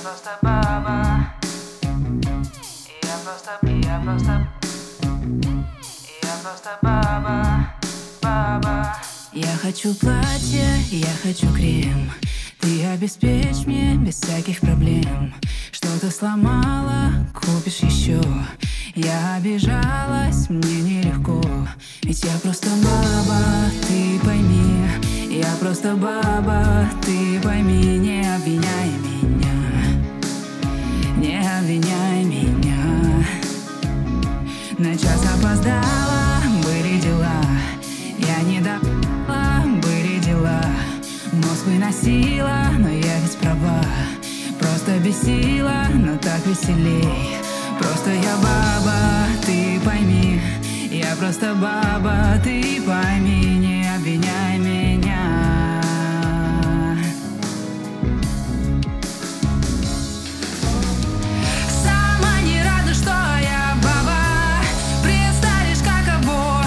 просто баба. Я просто баба. Я хочу платье, я хочу крем. Ты обеспечь мне без всяких проблем. Что-то сломала, купишь еще. Я обижалась, мне нелегко. Ведь я просто баба, ты пойми. Я просто баба, ты пойми. Не обвиняй меня, не обвиняй меня. На час опоздала, были дела. Я не допала, были дела. Мозг выносила, но я ведь права. Просто бесила, но так веселей. Просто я баба, ты пойми. Я просто баба, ты пойми. Не обвиняй меня. Сама не рада, что я баба. Представишь, каково.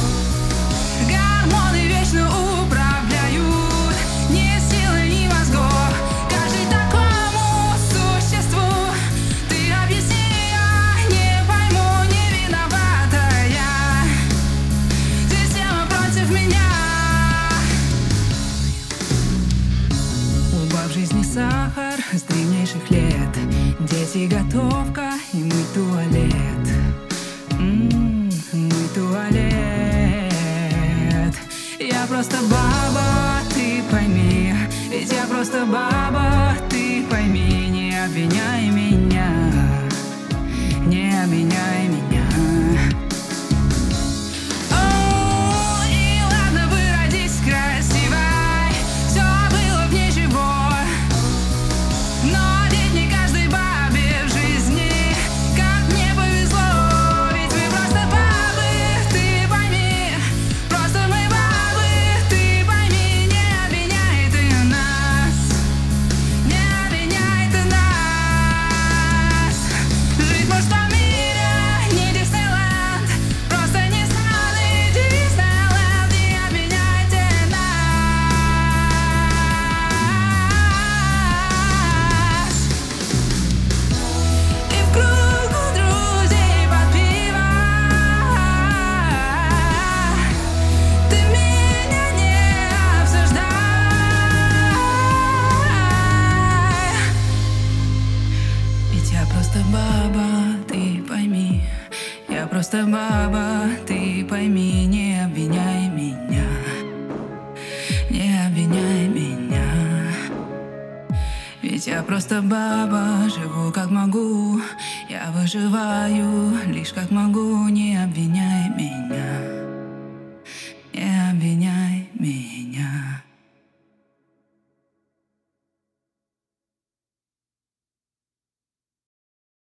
Гормоны вечно управляют. Ни силы, ни мозгов. Каждый такому существу. Ты объясни, я не пойму, не виновата я. Система против меня. У баб в жизни сахар с древнейших лет. Дети, готовка и мыть туалет. Мыть туалет. Я просто баба, ты пойми. Ведь я просто баба, ты пойми. Не обвиняй меня, не обвиняй меня. О, и ладно бы родись красивой, все было в ничего. Но ведь не каждой бабе в жизни, как мне повезло. Ведь мы просто бабы, ты пойми. Просто мы бабы, ты пойми. Не обвиняй ты нас, не обвиняй ты нас. Жить может в мире не Диснейленд, просто не страны Диснейленд. Не обвиняйте нас. И в кругу друзей под пиво ты меня не обсуждай. Ведь я просто баба, ты пойми. Я просто баба, ты пойми. Не обвиняй меня, не обвиняй меня. Ведь я просто баба, живу как могу. Я выживаю лишь как могу. Не обвиняй меня.